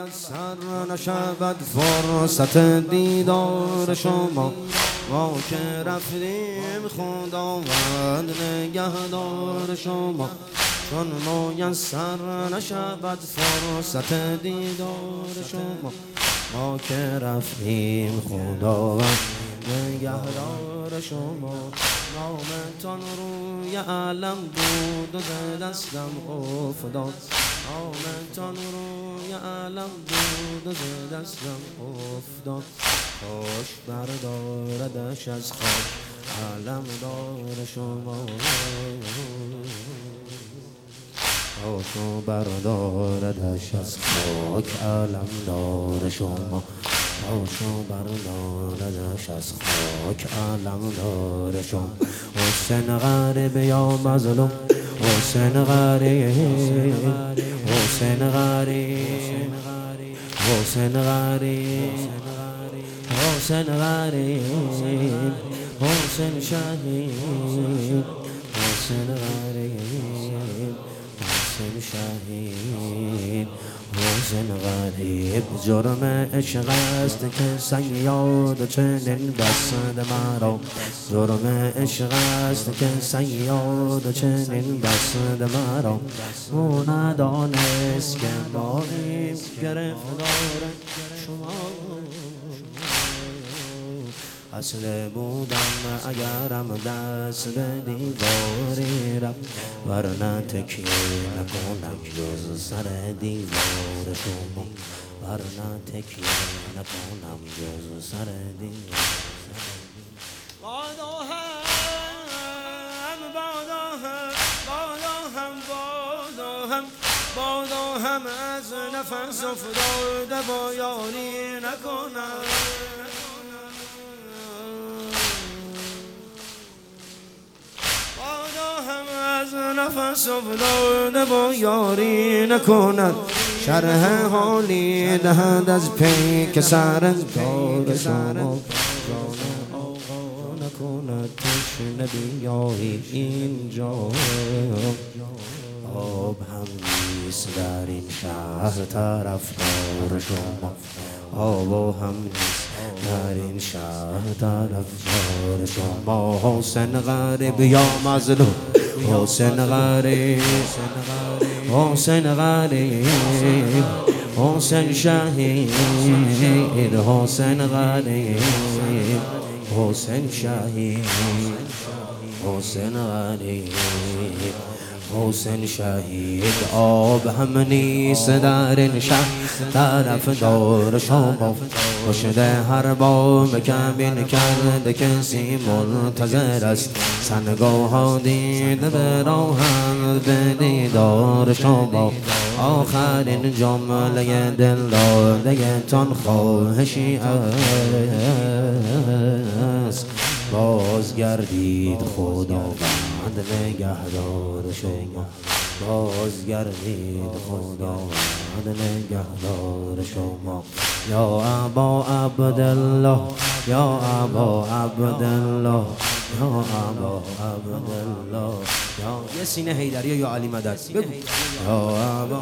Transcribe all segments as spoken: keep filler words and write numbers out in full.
میسر نشود فرصت دیدار شما، ما که رفتیم خداوند نگهدار شما. چون میسر نشود فرصت دیدار شما، ما که رفتیم خداوند نگهدار شما. نامتان روی علم بود و ز دستم افتاد، نامتان روی علم بود و ز دستم افتاد. کاش برداردش از خاک علم دار شما، کاش برداردش از خاک علم دار شما، کاش برداردش از خاک علم دار شما. حسین غریب یا مظلوم، حسین غریب، حسین غریب، حسین غریب، حسین غریب، حسین شهید، حسین غریب، حسین شهید، حسین غریب. جرم عشق است که صیاد چنین بسته مرا، جرم عشق است که صیاد چنین بسته مرا. او ندانست که ما این گرفتار شما، اصل بودم اگرم دست به دیواری رفت، ورنه تکیه نکنم جز سر دیوار شما، ورنه تکیه نکنم جز سر دیوار. بادا هم، بادا هم، بادا هم، بادا هم، بادا هم از نفس افتاده با یاری نکنم. از نفس افتاده با یاری نکند، شرح حالی دهد از پیک سرکار شما. جان آقا نکند تشنه بیایی اینجا، آب هم نیست در این شهر طرفدار شما، آب هم نیست در این شهر طرفدار شما. حسین غریب یا مظلوم، حسین غریب، حسین غریب، حسین شهید، حسین غریب، حسین شهید، حسین غریب، حسین شهید. آب هم نیست در این شهر طرفدار شما، مشده هر بام کمین کرده کسی منتظر است، سنگاه ها دیده براهند به دیدار شما. آخرین جمله دل داده تان خواهشی است، بازگردید خداوند نگهدار شما، بازگردید خداوند نگهدار شما. یا ابا عبدالله، یا ابا عبدالله، یا ابا عبدالله، یا یه سینه حیدری یا علی مدد بگو. یا ابا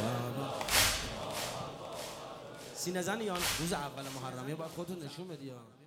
سینه زن یا روز اول محرمیه باید خودتون نشون بدی.